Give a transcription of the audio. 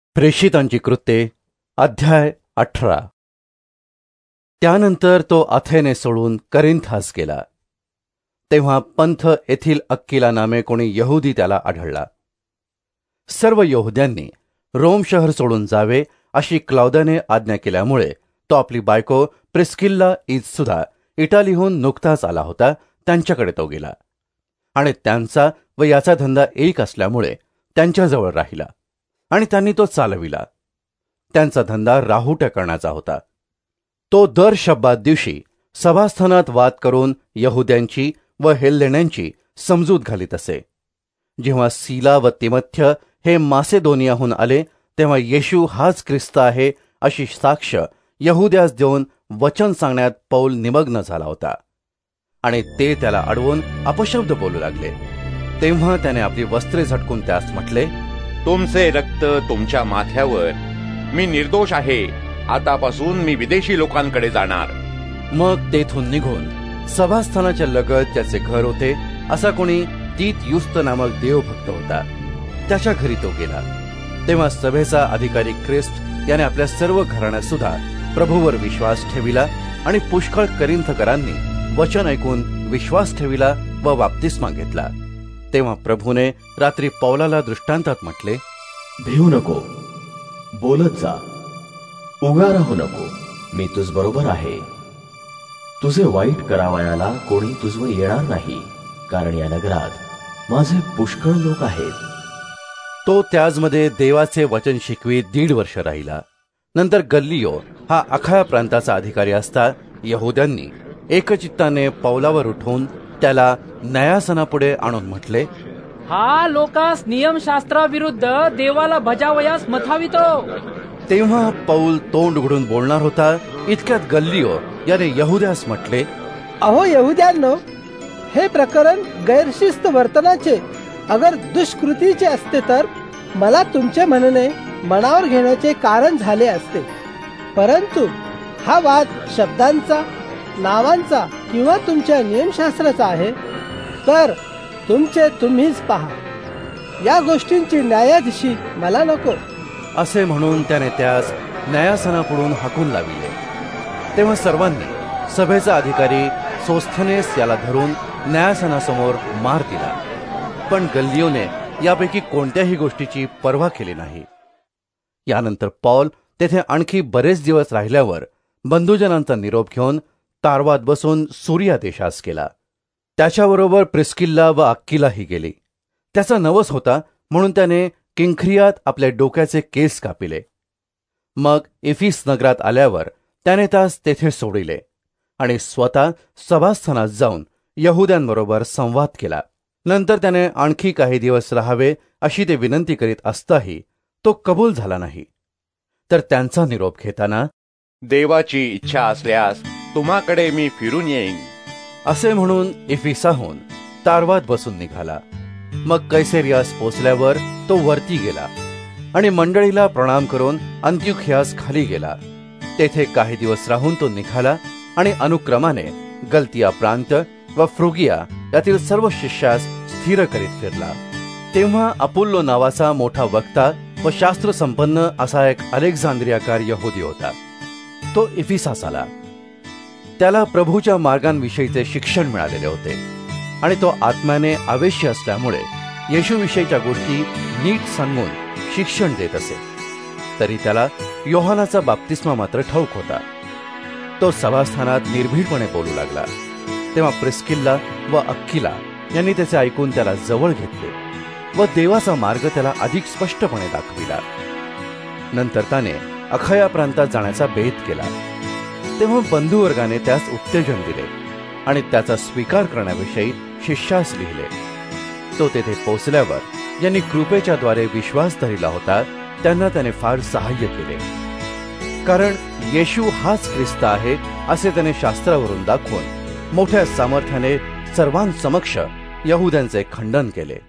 प्रेषितांची कृत्ये अध्याय 18. त्यानंतर तो अथेने सोडून करिंथास गेला. तेव्हा पंथ येथील अक्किला नामे कोणी यहुदी त्याला आढळला. सर्व यहुद्यांनी रोम शहर सोडून जावे अशी क्लौदाने आज्ञा केल्यामुळे तो आपली बायको प्रिस्किल्ला ईदसुद्धा इटालीहून नुकताच आला होता त्यांच्याकडे तो गेला. आणि त्यांचा व याचा धंदा एक असल्यामुळे त्यांच्याजवळ राहिला आणि त्यांनी तो चालविला. त्यांचा धंदा राहुट्या करण्याचा होता. तो दर शब्बात दिवशी सभास्थानात वाद करून यहुद्यांची व हेल्लेण्यांची समजूत घालीत असे. जेव्हा सीला व तिमथ्य हे मासेदोनियाहून आले तेव्हा येशू हाच ख्रिस्त आहे अशी साक्ष यहुद्यास देऊन वचन सांगण्यात पौल निमग्न झाला होता. आणि ते त्याला अडवून अपशब्द बोलू लागले. तेव्हा त्याने आपली वस्त्रे झटकून त्यास म्हटले, तुमचे रक्त तुमच्या माथ्यावर. मी निर्दोष आहे. आतापासून मी विदेशी लोकांकडे जाणार. मग तेथून निघून सभास्थानाच्या लगत त्याचे घर होते असा कोणी तीत युस्त नामक देवभक्त होता, त्याच्या घरी तो गेला. तेव्हा सभेचा अधिकारी ख्रिस्त याने आपल्या सर्व घराण्यात सुद्धा प्रभूवर विश्वास ठेविला आणि पुष्कळ करिंथकरांनी वचन ऐकून विश्वास ठेविला व बाप्तिस्मा घेतला. तेव्हा प्रभूने रात्री पौलाला दृष्टांतात म्हटले, भिवू नको, बोलत जा, उगा राहू नको, मी तुझ बरोबर आहे. तुझे वाईट करावयाला कोणी तुझवर येणार नाही, कारण या नगरात माझे पुष्कळ लोक आहेत. तो त्याचमध्ये देवाचे वचन शिकवीत 1.5 वर्ष राहिला. नंतर गल्लियो हा अखाया प्रांताचा अधिकारी असता यहुद्यांनी एकचित्ताने पौलावर उठवून त्याला न्यायासनापुढे आणून म्हटले, हा लोकास नियमशास्त्राविरुद्ध देवाला बजावयास मथावितो. तेव्हा पौल तोंड उघडून बोलणार होता, इतक्यात गल्लियो याने यहुद्यास म्हटले, अहो यहुद्यांनो, हे प्रकरण गैरशिस्त वर्तनाचे अगर दुष्कृतीचे असते तर मला तुमचे म्हणणे मनावर घेण्याचे कारण झाले असते. परंतु हा वाद शब्दांचा, नावांचा किंवा तुमच्या नियमशास्त्राचा आहे तर तुमचे तुम्हीच पहा. या गोष्टींची न्यायाधीशी मला नको. असे म्हणून त्याने त्यास न्यायासनापुढून हाकून लाविले. तेव्हा सर्वांनी सभेचा अधिकारी सोस्थेनेस याला धरून न्यायासनासमोर मार दिला. पण गल्लियोने यापैकी कोणत्याही गोष्टीची पर्वा केली नाही. यानंतर पौल तेथे आणखी बरेच दिवस राहिल्यावर बंधुजनांचा निरोप घेऊन तारवात बसून सूरिया देशास गेला. त्याच्याबरोबर प्रिस्किल्ला व अक्किलाही गेली. त्याचा नवस होता म्हणून त्याने किंख्रियात आपल्या डोक्याचे केस कापिले. मग इफिस नगरात आल्यावर त्याने त्यास तेथे सोडिले आणि स्वतः सभास्थानात जाऊन यहुद्यांबरोबर संवाद केला. नंतर त्याने आणखी काही दिवस राहावे अशी ते विनंती करीत असताही तो कबूल झाला नाही. तर त्यांचा निरोप घेताना, देवाची इच्छा असल्यास तुम्हाकडे मी फिरून येईन असे म्हणून इफिसाहून तारवात बसून निघाला. मग कैसरियास पोचल्यावर तो वरती गेला आणि मंडळीला प्रणाम करून अंत्युखियास खाली गेला. तेथे काही दिवस राहून तो निघाला आणि अनुक्रमाने गलतिया प्रांत व फ्रुगिया यातील सर्व शिष्यास स्थिर करीत फिरला. तेव्हा अपुल्लो नावाचा मोठा वक्ता व शास्त्रसंपन्न असा एक अलेक्झांद्रियाकार यहुदी होता. तो इफिसास आला. त्याला प्रभूच्या मार्गांविषयीचे शिक्षण मिळालेले होते आणि तो आत्म्याने आवेश्य असल्यामुळे येशूविषयीच्या गोष्टी नीट सांगून शिक्षण देत असे. तरी त्याला योहानाचा बाप्तिस्मा मात्र ठाऊक होता. तो सभास्थानात निर्भीडपणे बोलू लागला. तेव्हा प्रिस्किल्ला व अक्किला यांनी त्याचे ऐकून त्याला जवळ घेतले व देवाचा मार्ग त्याला अधिक स्पष्टपणे दाखविला. नंतर त्याने अखाया प्रांतात जाण्याचा बेत केला. तेव्हा बंधुवर्गाने त्यास उत्तेजन दिले आणि त्याचा स्वीकार करण्याविषयी शिष्यास लिहिले. तो तेथे पोचल्यावर ज्यांनी कृपेच्या द्वारे विश्वास धरला होता त्यांना त्याने फार सहाय्य केले. कारण येशू हाच ख्रिस्त आहे असे त्याने शास्त्रावरून दाखवून मोठ्या सामर्थ्याने सर्वांसमक्ष यहुद्यांचे खंडन केले.